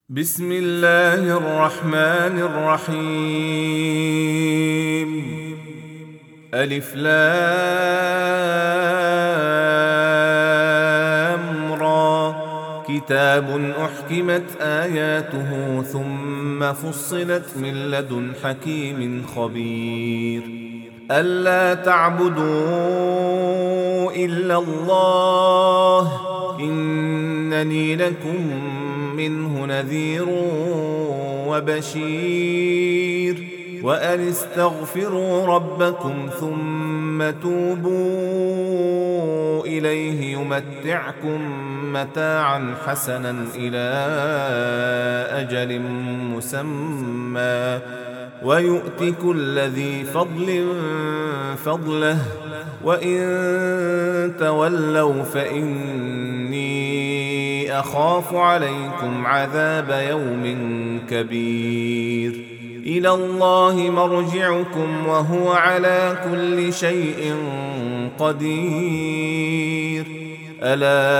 بسم الله الرحمن الرحيم. ألف لام را. كتاب أحكمت آياته ثم فصلت من لدن حكيم خبير. ألا تعبدوا إلا الله إنني لكم منه نذير وبشير. وأن استغفروا ربكم ثم توبوا إليه يمتعكم متاعا حسنا إلى أجل مسمى ويؤت كل ذي فضل فضله وإن تولوا فإني أخاف عليكم عذاب يوم كبير. إلى الله مرجعكم وهو على كل شيء قدير. ألا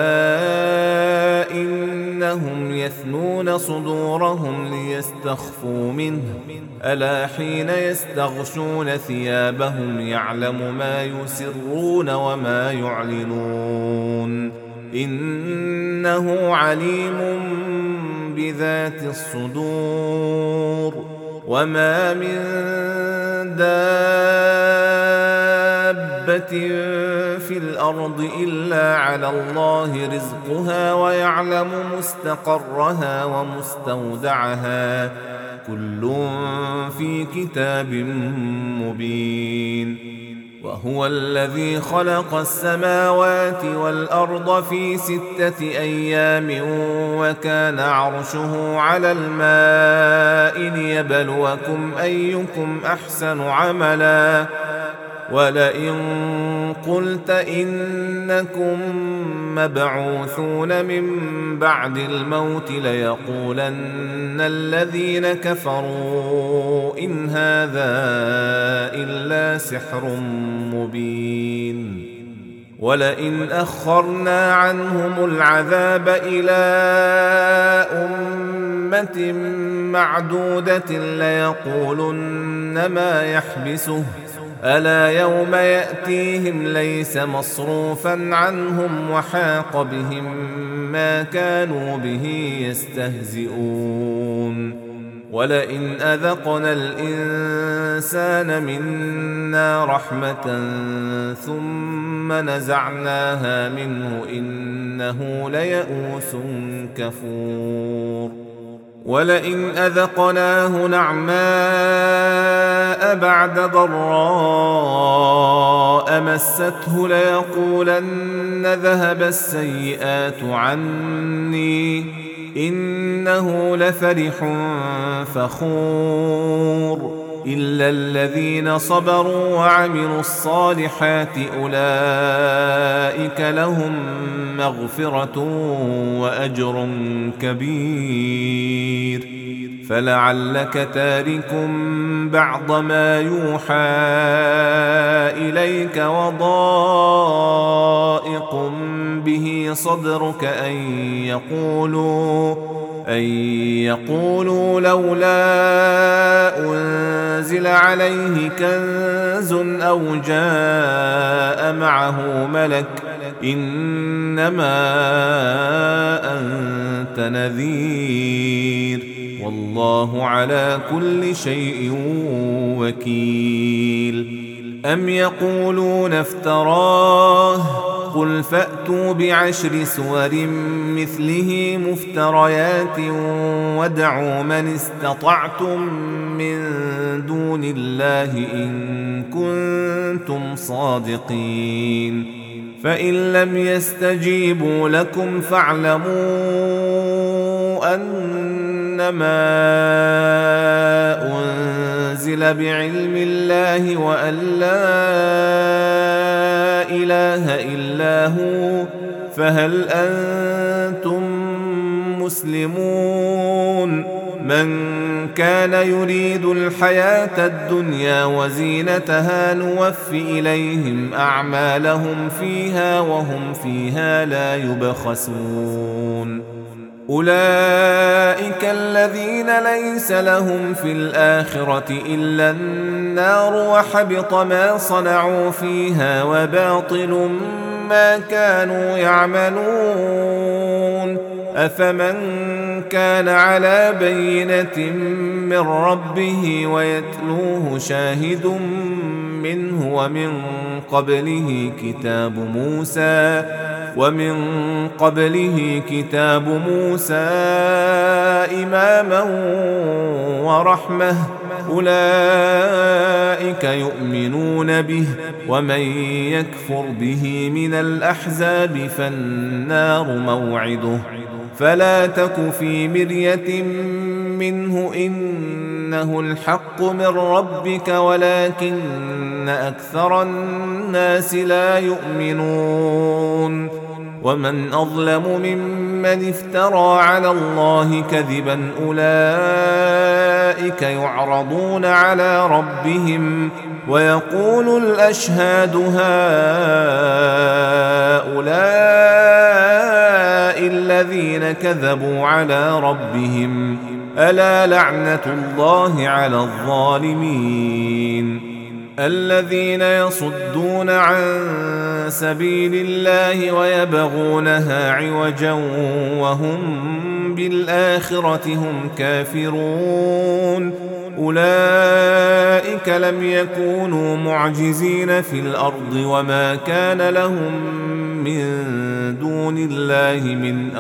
إنهم يثنون صدورهم ليستخفوا منه ألا حين يستغشون ثيابهم يعلم ما يسرون وما يعلنون إنه عليم بذات الصدور. وما من دابة في الأرض إلا على الله رزقها ويعلم مستقرها ومستودعها كل في كتاب مبين. وهو الذي خلق السماوات والأرض في 6 أيام وكان عرشه على الماء ليبلوكم أيكم أحسن عملا. ولئن قلت إنكم مبعوثون من بعد الموت ليقولن الذين كفروا إن هذا إلا سحر مبين. ولئن أخرنا عنهم العذاب إلى أمة معدودة ليقولن ما يحبسه ألا يوم يأتيهم ليس مصروفا عنهم وحاق بهم ما كانوا به يستهزئون. ولئن أذقنا الإنسان منا رحمة ثم نزعناها منه إنه ليئوس كفور. ولئن أذقناه نعماء بعد ضراء مسته ليقولن ذهب السيئات عني إنه لفرح فخور. إلا الذين صبروا وعملوا الصالحات أولئك لهم مغفرة وأجر كبير. فلعلك تارك بعض ما يوحى إليك وضائق به صدرك أن يقولوا لولا أنزل عليه كنز أو جاء معه ملك إنما أنت نذير والله على كل شيء وكيل. أم يقولون افتراه قل فأتوا ب10 سور مثله مفتريات وادعوا من استطعتم من دون الله إن كنتم صادقين. فإن لم يستجيبوا لكم فاعلموا أنما أنزل بعلم الله وأن لا إله إلا هو فهل أنتم مسلمون. من كان يريد الحياة الدنيا وزينتها نوف إليهم أعمالهم فيها وهم فيها لا يبخسون. أولئك الذين ليس لهم في الآخرة إلا النار وحبط ما صنعوا فيها وباطل ما كانوا يعملون. أفمن كان على بينة من ربه ويتلوه شاهد منه ومن قبله كتاب موسى إماما ورحمة، أولئك يؤمنون به، ومن يكفر به من الأحزاب فالنار موعده، فلا تك في مرية منه إنه الحق من ربك ولكن أكثر الناس لا يؤمنون. ومن أظلم ممن افترى على الله كذبا، أولئك يعرضون على ربهم ويقول الأشهاد هؤلاء الذين كذبوا على ربهم، ألا لعنة الله على الظالمين. الذين يصدون عن سبيل الله ويبغونها عوجا وهم بالآخرة هم كافرون، أولئك لم يكونوا معجزين في الأرض وما كان لهم من دون الله من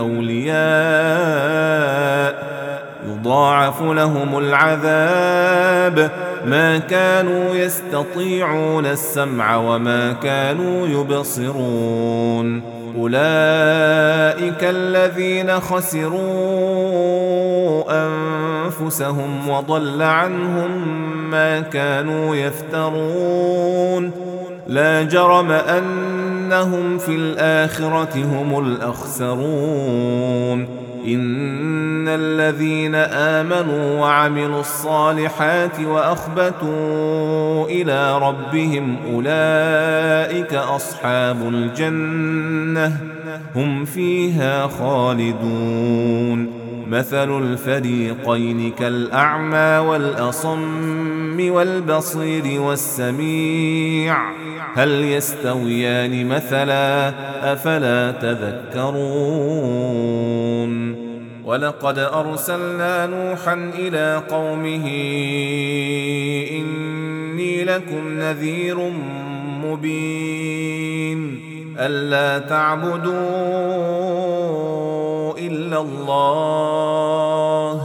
أولياء، يضاعف لهم العذاب، ما كانوا يستطيعون السمع وما كانوا يبصرون. أولئك الذين خسروا أنفسهم وضل عنهم ما كانوا يفترون، لا جرم أنهم في الآخرة هم الأخسرون. إن الذين آمنوا وعملوا الصالحات وأخبتوا إلى ربهم أولئك أصحاب الجنة، هم فيها خالدون. مثل الفريقين كالأعمى والأصم والبصير والسميع، هل يستويان مثلا؟ أفلا تذكرون. ولقد أرسلنا نوحا إلى قومه إني لكم نذير مبين، ألا تعبدوا إلا الله،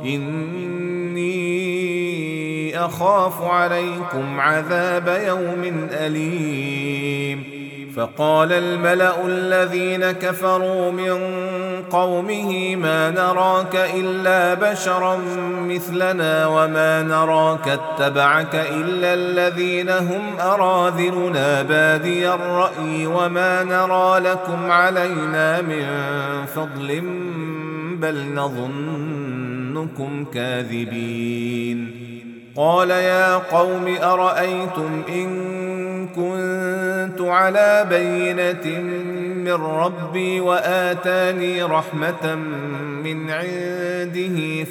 إني أخاف عليكم عذاب يوم أليم. فقال الملأ الذين كفروا من قومه ما نراك إلا بشرا مثلنا وما نراك اتبعك إلا الذين هم أراذلنا بادي الرأي وما نرى لكم علينا من فضل بل نظنكم كاذبين. قال يا قوم أرأيتم إن كنت على بينة من ربي وآتاني رحمة من عنده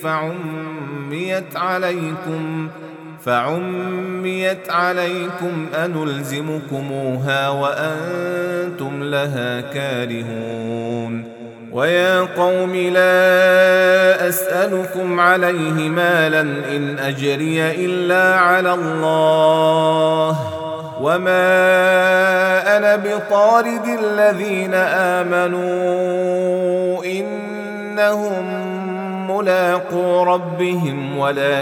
فعميت عليكم أنلزمكموها وأنتم لها كارهون. ويا قوم لا أسألكم عليه مالا إن أجري إلا على الله، وما أنا بطارد الذين آمنوا إنهم ملاقو ربهم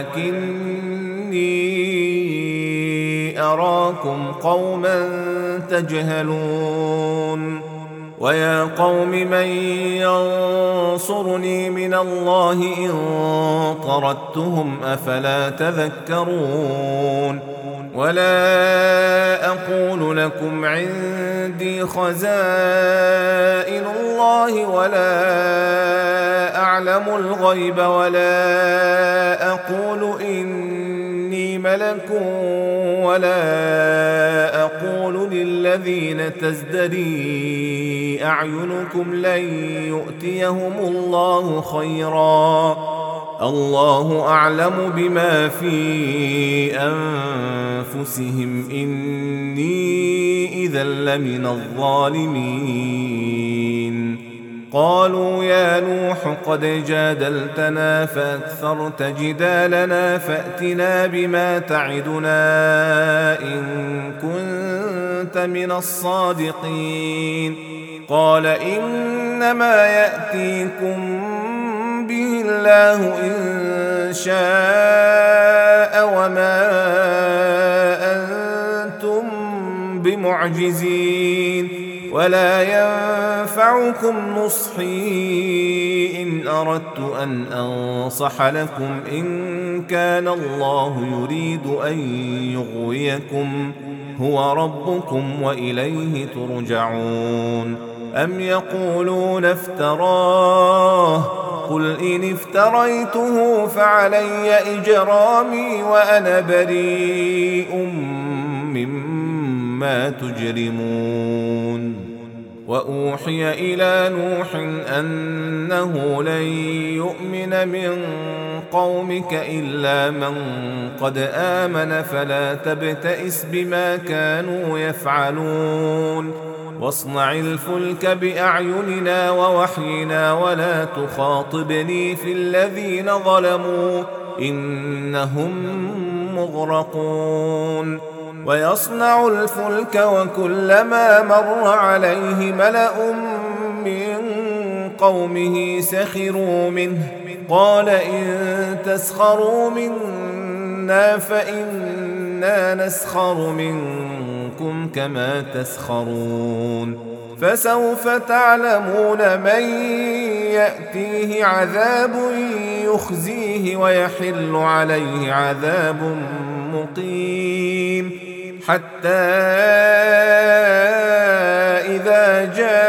ولكني أراكم قوما تجهلون. ويا قوم من ينصرني من الله إن طردتهم أفلا تذكرون. ولا أقول لكم عندي خزائن الله ولا أعلم الغيب ولا أقول إني ملك ولا أقول للذين تزدري أعينكم لن يؤتيهم الله خيرا، الله أعلم بما في أنفسهم إني إذا لمن الظالمين. قالوا يا نوح قد جادلتنا فأكثرت جدالنا فأتنا بما تعدنا إن كنت من الصادقين. قال إنما يأتيكم به الله إن شاء وما أنتم بمعجزين، ولا ينفعكم نصحي إن أردت أن أنصح لكم إن كان الله يريد أن يغويكم هو ربكم وإليه ترجعون. أم يقولون افتراه قل إن افتريته فعلي إجرامي وأنا بريء مما تجرمون. وأوحي إلى نوح أنه لن يؤمن من قومك إلا من قد آمن فلا تبتئس بما كانوا يفعلون، واصنع الفلك بأعيننا ووحينا ولا تخاطبني في الذين ظلموا إنهم مغرقون. ويصنع الفلك وكلما مر عليه ملأ من قومه سخروا منه قال إن تسخروا منا فإنا نسخر منكم كما تسخرون. فسوف تعلمون من يأتيه عذاب يخزيه ويحل عليه عذاب مقيم. حتى إذا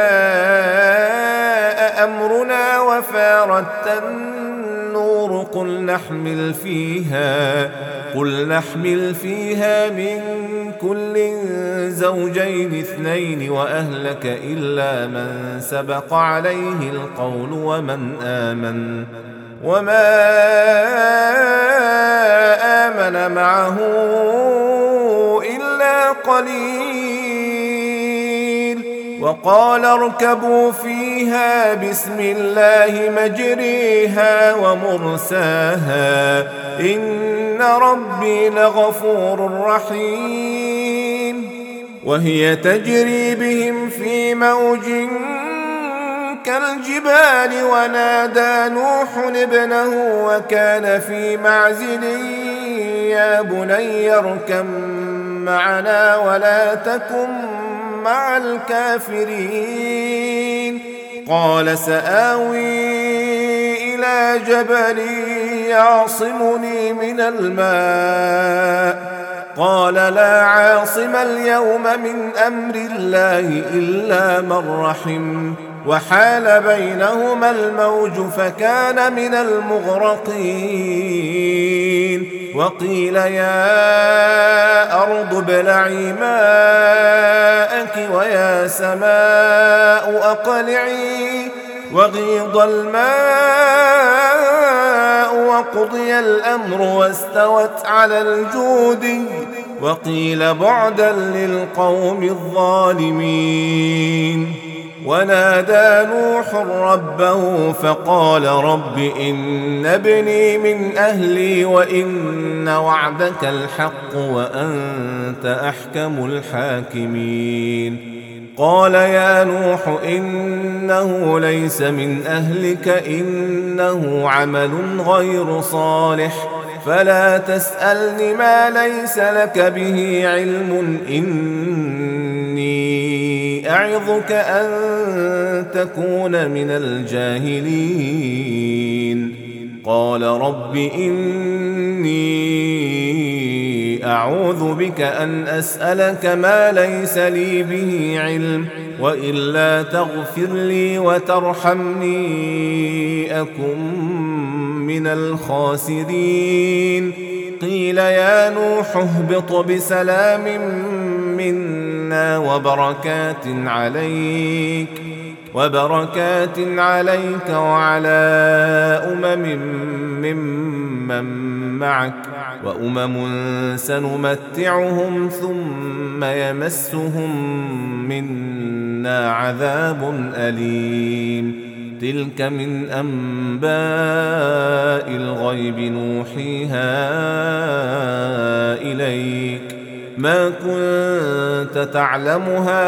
جاء أمرنا وفارت النور قل نحمل فيها من كل زوجين اثنين وأهلك إلا من سبق عليه القول ومن آمن وما آمن معه إلا قليل. وقال اركبوا فيها بسم الله مجريها ومرساها إن ربي لغفور رحيم. وهي تجري بهم في موج كالجبال ونادى نوح ابنه وكان في معزل يا بني اركب معنا ولا تكن مع الكافرين. قال سآوي إلى جبل يعصمني من الماء قال لا عاصم اليوم من أمر الله إلا من رحم وحال بينهما الموج فكان من المغرقين. وقيل يا أرض ابلعي ماءك ويا سماء أقلعي وغيض الماء وقضي الأمر واستوت على الجود وقيل بعدا للقوم الظالمين. ونادى نوح ربه فقال رب إن ابني من أهلي وإن وعدك الحق وأنت أحكم الحاكمين. قال يا نوح إنه ليس من أهلك إنه عمل غير صالح فلا تسألني ما ليس لك به علم إني أعظك أن تكون من الجاهلين. قال رب إني أعوذ بك أن أسألك ما ليس لي به علم وإلا تغفر لي وترحمني أكن من الخاسرين. قيل يا نوح اهبط بسلام منا وبركات عليك وعلى ممن معك وأمم سنمتعهم ثم يمسهم منا عذاب أليم تلك من أنباء الغيب نوحيها إليك ما كنت تعلمها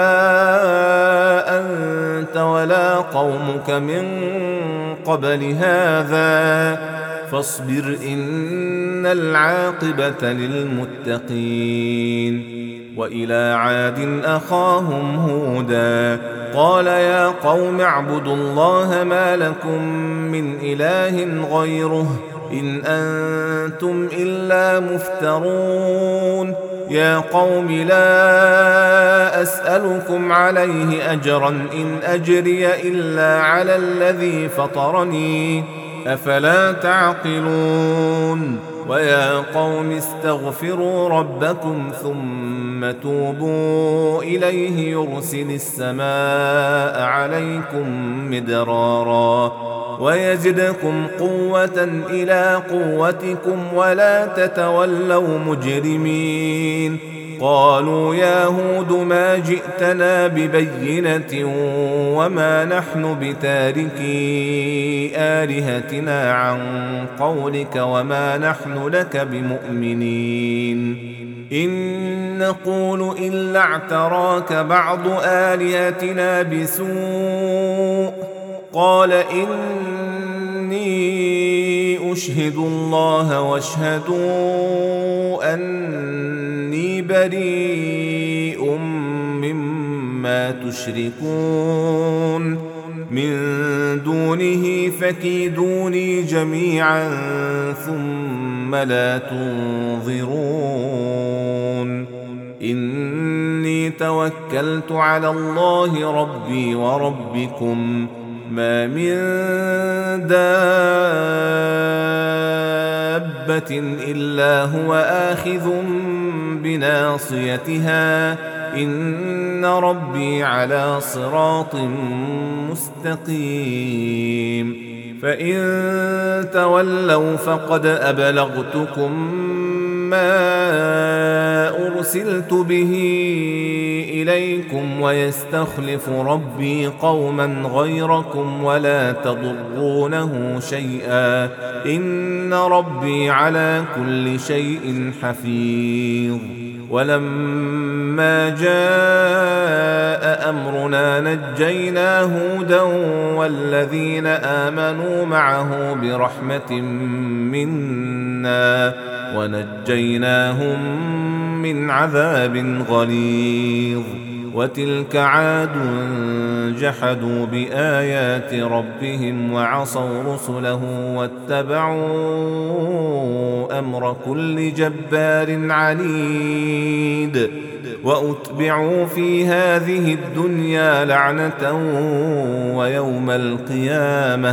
أنت ولا قومك من قبل هذا فاصبر إن العاقبة للمتقين وإلى عاد أخاهم هودا قال يا قوم اعبدوا الله ما لكم من إله غيره إن أنتم إلا مفترون يا قوم لا أسألكم عليه أجرا إن أجري إلا على الذي فطرني أفلا تعقلون ويا قوم استغفروا ربكم ثم توبوا إليه يرسل السماء عليكم مدرارا ويزدكم قوة إلى قوتكم ولا تتولوا مجرمين قالوا يا هود ما جئتنا ببينة وما نحن بتاركي آلهتنا عن قولك وما نحن لك بمؤمنين إن نقول إلا اعتراك بعض آلهتنا بسوء قال إني أشهد الله واشهدوا أني بريء مما تشركون من دونه فكيدوني جميعا ثم لا تنظرون إني توكلت على الله ربي وربكم ما من دابة إلا هو آخذ بناصيتها إن ربي على صراط مستقيم فإن تولوا فقد أبلغتكم ما أرسلت به إليكم ويستخلف ربي قوما غيركم ولا تضرونه شيئا إن ربي على كل شيء حفيظ ولما جاء أمرنا نجينا هودا والذين آمنوا معه برحمة منا ونجيناهم من عذاب غليظ وتلك عاد جحدوا بآيات ربهم وعصوا رسله واتبعوا أمر كل جبار عنيد وأتبعوا في هذه الدنيا لعنة ويوم القيامة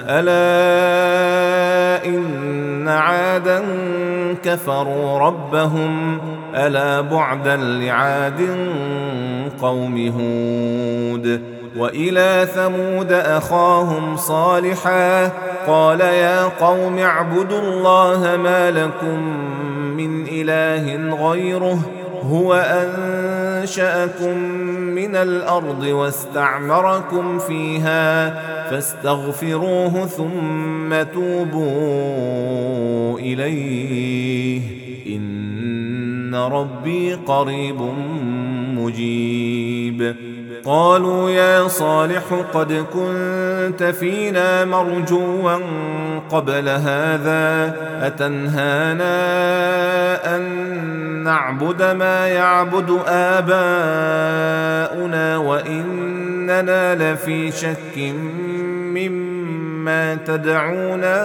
ألا إن عادا كفروا ربهم ألا بعدا لعاد قوم هود وإلى ثمود أخاهم صالحا قال يا قوم اعبدوا الله ما لكم من إله غيره هو أنشأكم من الأرض واستعمركم فيها فاستغفروه ثم توبوا إليه إن ربي قريب مجيب قالوا يا صالح قد كنت فينا مرجوا قبل هذا أتنهانا أن نعبد ما يعبد آباؤنا وإننا لفي شك مما تدعونا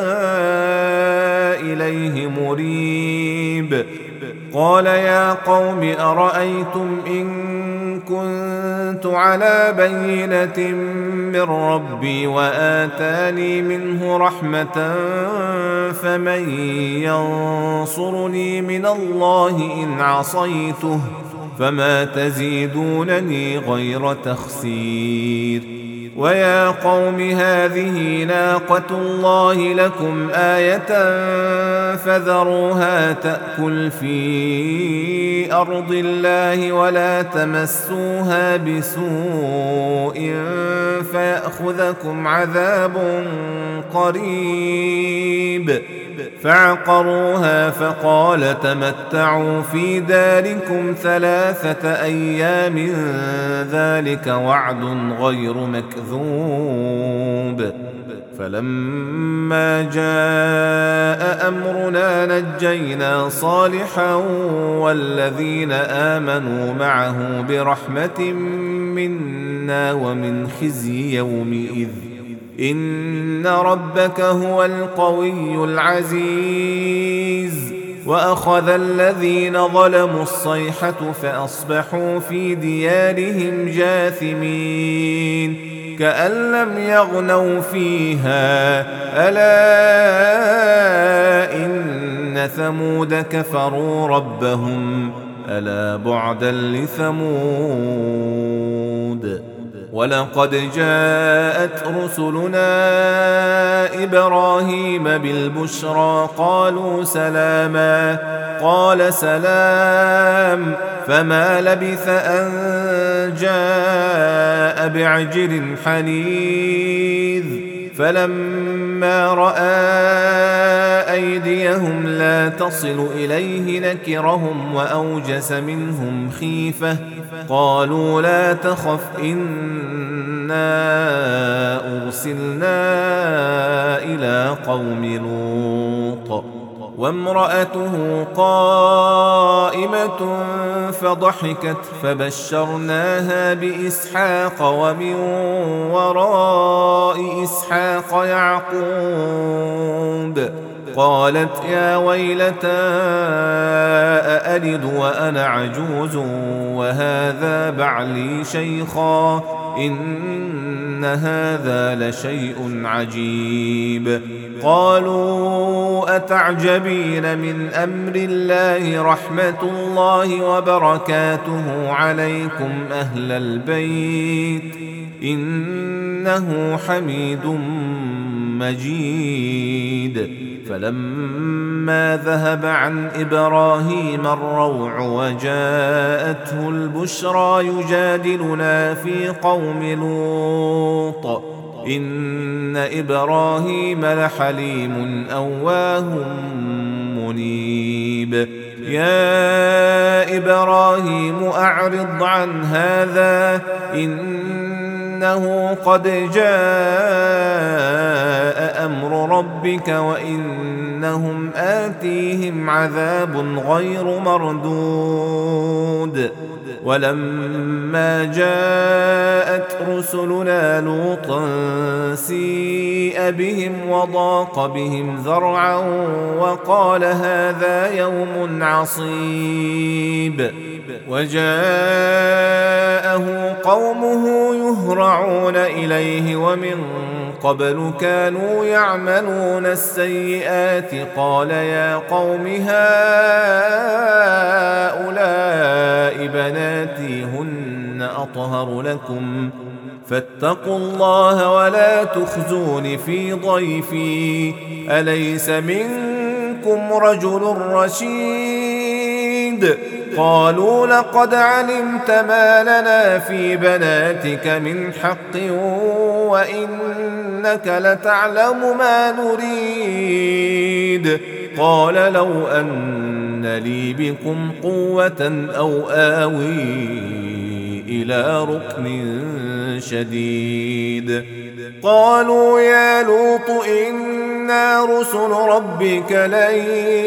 إليه مريب قال يا قوم أرأيتم إن كنت على بينة من ربي وآتاني منه رحمة فمن ينصرني من الله إن عصيته فما تزيدونني غير تخسير ويا قوم هذه ناقة الله لكم آية فذروها تأكل في أرض الله ولا تمسوها بسوء فيأخذكم عذاب قريب فعقروها فقال تمتعوا في داركم 3 أيام ذلك وعد غير مكذوب فلما جاء أمرنا نجينا صالحا والذين آمنوا معه برحمة منا ومن خزي يومئذ إن ربك هو القوي العزيز وأخذ الذين ظلموا الصيحة فأصبحوا في ديارهم جاثمين كأن لم يغنوا فيها ألا إن ثمود كفروا ربهم ألا بعدا لثمود ولقد جاءت رسلنا إبراهيم بالبشرى قالوا سلاما قال سلام فما لبث أن جاء بعجل حنيذ فلما رأى أيديهم لا تصل إليه نكرهم وأوجس منهم خيفة قالوا لا تخف إنا أرسلنا إلى قوم لوط وامرأته قائمة فضحكت فبشرناها بإسحاق ومن وراء إسحاق يعقوب قالت يا ويلتى أألد وأنا عجوز وهذا بعلي شيخا إن هذا لشيء عجيب قالوا أتعجبين من أمر الله رحمة الله وبركاته عليكم أهل البيت إنه حميد مجيد فلما ذهب عن إبراهيم الروع وجاءته البشرى يجادلنا في قوم لوط إن إبراهيم لحليم أواه منيب يا إبراهيم أعرض عن هذا إنه قد جاء أمر ربك وإنهم آتيهم عذاب غير مردود ولما جاءت رسلنا لوطا سيء بهم وضاق بهم ذرعا وقال هذا يوم عصيب وجاءه قومه يهرعون إليه ومن قبل كانوا يعملون السيئات قال يا قوم هؤلاء بناتي هن أطهر لكم فاتقوا الله ولا تخزون في ضيفي أليس منكم رجل رشيد قالوا لقد علمت ما لنا في بناتك من حق وإنك لتعلم ما نريد قال لو أن لي بكم قوة أو آوي إلى ركن شديد قالوا يا لوط إنا رسل ربك لن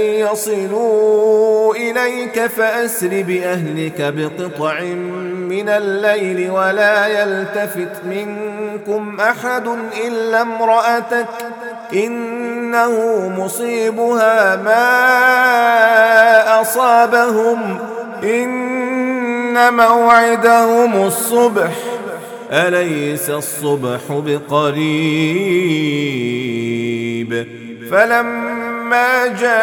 يصلوا إليك فأسر بأهلك بقطع من الليل ولا يلتفت منكم أحد إلا امرأتك إنه مصيبها ما أصابهم إن موعدهم الصبح أليس الصبح بقريب فلما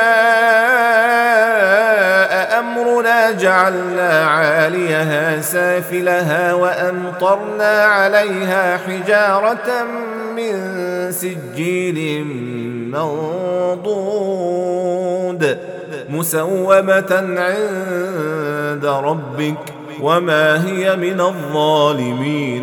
جاء أمرنا جعلنا عاليها سافلها وأمطرنا عليها حجارة من سجيل منضود مسومة عند ربك وما هي من الظالمين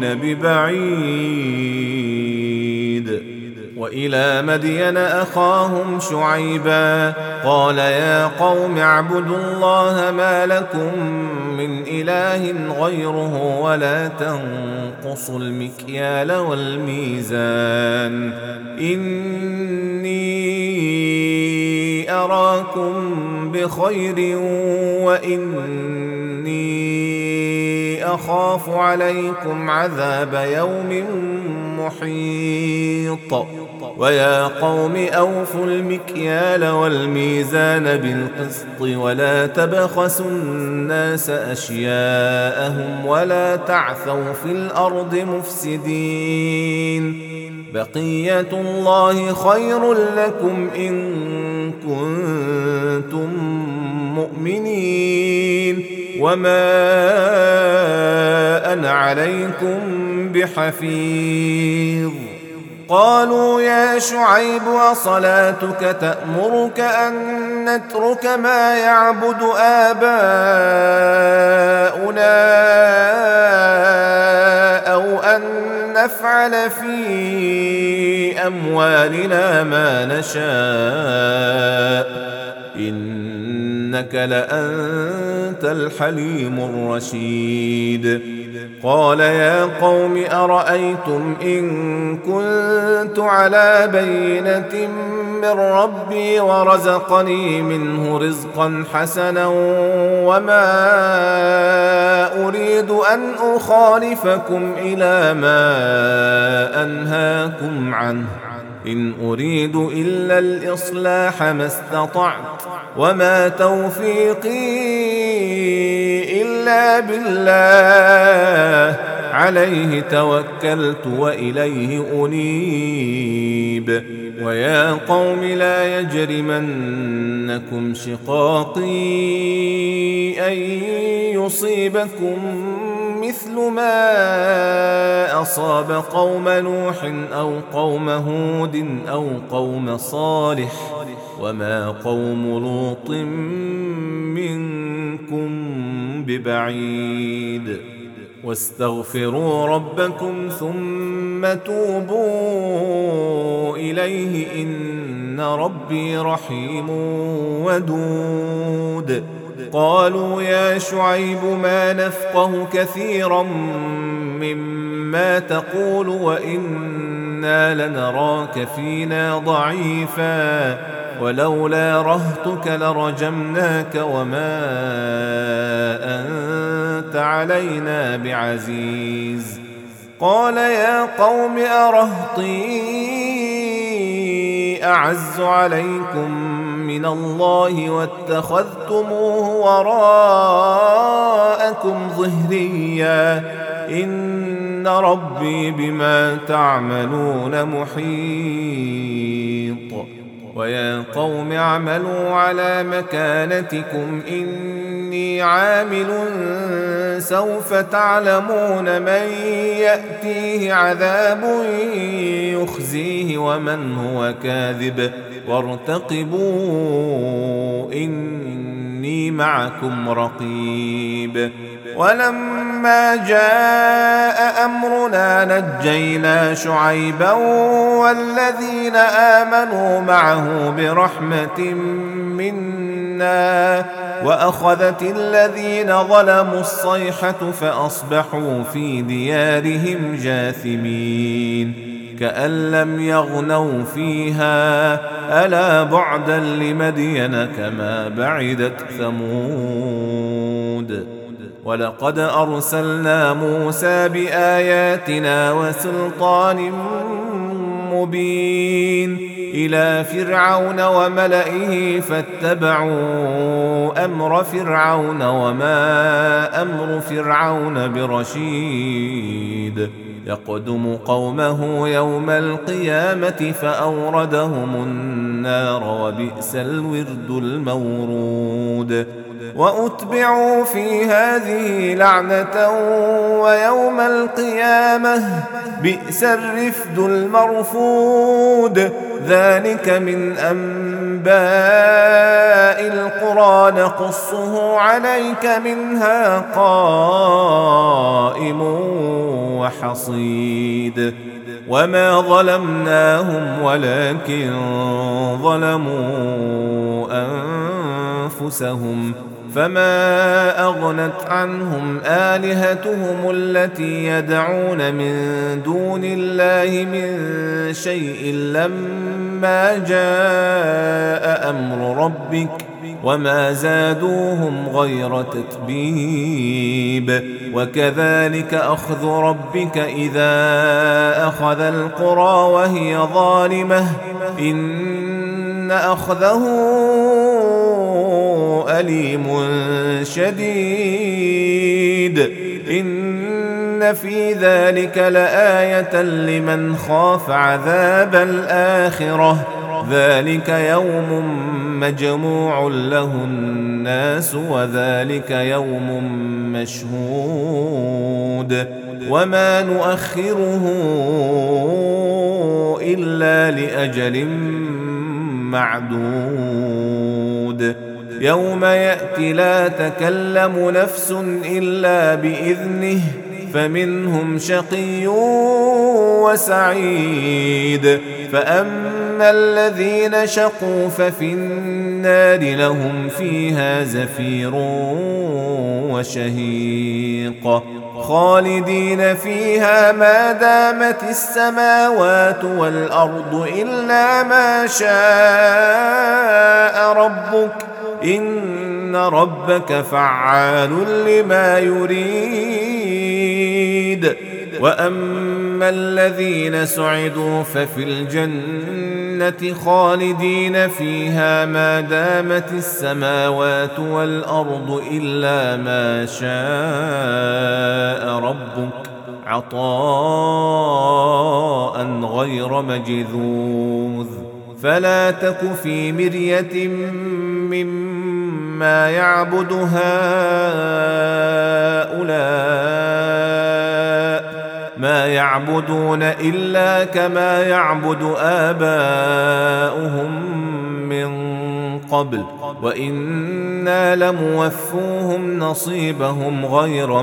ببعيد. وإلى مدين أخاهم شعيبا قال يا قوم اعبدوا الله ما لكم من إله غيره ولا تنقصوا المكيال والميزان إني أراكم بخير وإني أخاف عليكم عذاب يوم محيط. ويا قوم أوفوا المكيال والميزان بالقسط ولا تبخسوا الناس أشياءهم ولا تعثوا في الأرض مفسدين بقية الله خير لكم إن كنتم مؤمنين وما أنا عليكم بحفيظ. قالوا يا شعيب وصلاتك تأمرك أن نترك ما يعبد آباؤنا أو أن نفعل في أموالنا ما نشاء إنك لأنت الحليم الرشيد. قال يا قوم أرأيتم إن كنت على بينة من ربي ورزقني منه رزقا حسنا وما أريد أن أخالفكم إلى ما أنهاكم عنه إن أريد إلا الإصلاح ما استطعت وما توفيقي إلا بالله عليه توكلت وإليه أنيب. ويا قوم لا يجرمنكم شقاقي أن يصيبكم مثل ما أصاب قوم نوح أو قوم هود أو قوم صالح وما قوم لوط منكم ببعيد. واستغفروا ربكم ثم توبوا إليه إن ربي رحيم ودود. قالوا يا شعيب ما نفقه كثيرا مما تقول وإنا لنراك فينا ضعيفا ولولا رهتك لرجمناك وما أنت علينا بعزيز. قال يا قوم أرهطي أعز عليكم من الله واتخذتموه وراءكم ظهريا إن ربي بما تعملون محيط. ويا قوم اعملوا على مكانتكم إني عامل سوف تعلمون من يأتيه عذاب يخزيه ومن هو كاذب وارتقبوا إني معكم رقيب. ولما جاء أمرنا نجينا شعيبا والذين آمنوا معه برحمة منا وأخذت الذين ظلموا الصيحة فأصبحوا في ديارهم جاثمين كأن لم يغنوا فيها ألا بعدا لمدين كما بعدت ثمود. ولقد أرسلنا موسى بآياتنا وسلطان مبين إلى فرعون وملئه فاتبعوا أمر فرعون وما أمر فرعون برشيد يقدم قومه يوم القيامة فأوردهم النار وبئس الورد المورود وأتبعوا في هذه لعنة ويوم القيامة بئس الرفد المرفود ذلك من أنباء القرى نقصه عليك منها قائم وحصيد وما ظلمناهم ولكن ظلموا أنفسهم فما أغنت عنهم آلهتهم التي يدعون من دون الله من شيء لما جاء أمر ربك وما زادوهم غير تتبيب وكذلك أخذ ربك إذا أخذ القرى وهي ظالمة إن أخذه أليم شديد إن في ذلك لآية لمن خاف عذاب الآخرة ذلك يوم مجموع له الناس وذلك يوم مشهود وما نؤخره إلا لأجل معدود يوم يأتي لا تكلم نفس إلا بإذنه فمنهم شقي وسعيد فأما الذين شقوا ففي النار لهم فيها زفير وشهيق خالدين فيها ما دامت السماوات والأرض إلا ما شاء ربك إن ربك فعال لما يريد وأما الذين سعدوا ففي الجنة خالدين فيها ما دامت السماوات والأرض إلا ما شاء ربك عطاء غير مجذوذ فلا تك في مرية مما يعبد هؤلاء ما يعبدون إلا كما يعبد آباؤهم من قبل وإنا لموفوهم نصيبهم غير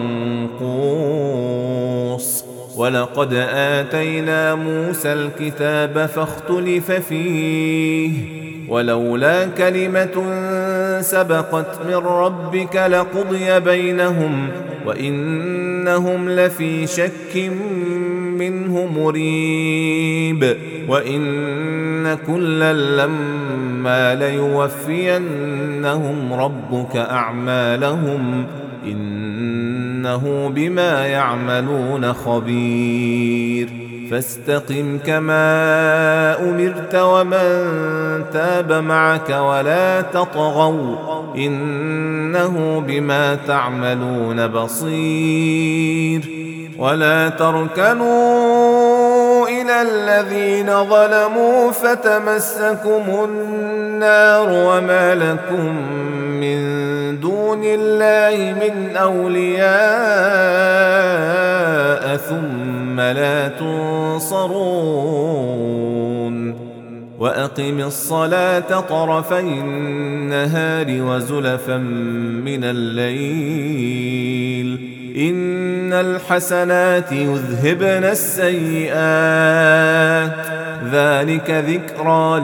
منقوص ولقد آتينا موسى الكتاب فاختلف فيه ولولا كلمة سبقت من ربك لقضي بينهم وإنهم لفي شك منه مريب وإن كلا لما ليوفينهم ربك أعمالهم إنه بما يعملون خبير فاستقم كما أمرت ومن تاب معك ولا تطغوا إنه بما تعملون بصير ولا تركنوا إلى الذين ظلموا فتمسكم النار وما لكم من دون الله من أولياء ثم لا تنصرون وأقم الصلاة طرفي النهار وزلفا من الليل إن الحسنات يذهبن السيئات ذلك ذكرى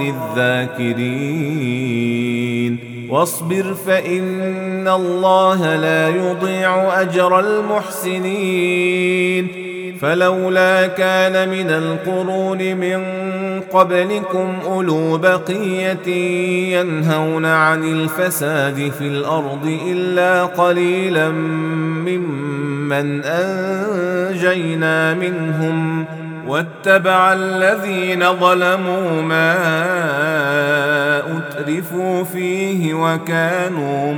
للذاكرين واصبر فإن الله لا يضيع أجر المحسنين فلولا كان من القرون من قبلكم أولو بقية ينهون عن الفساد في الأرض إلا قليلا ممن أنجينا منهم واتبع الذين ظلموا ما أترفوا فيه وكانوا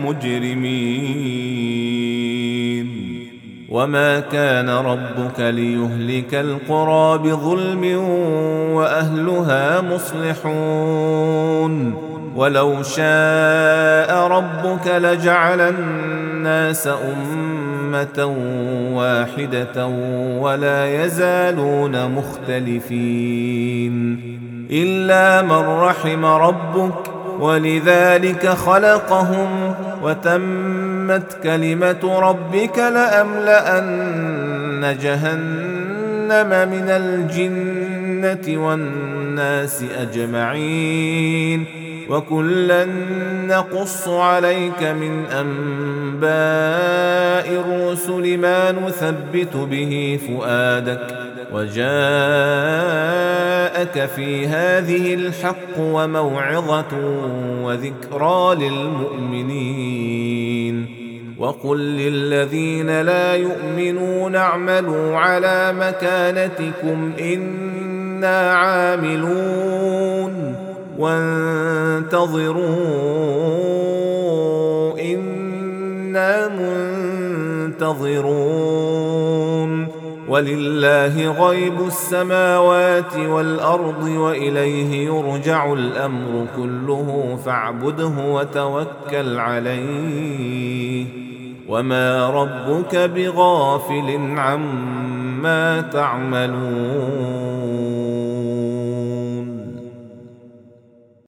مجرمين. وما كان ربك ليهلك القرى بظلم وأهلها مصلحون. ولو شاء ربك لجعل الناس أمة واحدة ولا يزالون مختلفين إلا من رحم ربك ولذلك خلقهم وتمت كلمة ربك لأملأن جهنم من الجنة والناس أجمعين. وكلا نقص عليك من أنباء الرسل ما نثبت به فؤادك وجاءك في هذه الحق وموعظة وذكرى للمؤمنين. وقل للذين لا يؤمنون اعملوا على مكانتكم إنا عاملون وانتظروا إنا منتظرون. ولله غيب السماوات والأرض وإليه يرجع الأمر كله فاعبده وتوكل عليه وما ربك بغافل عما تعملون.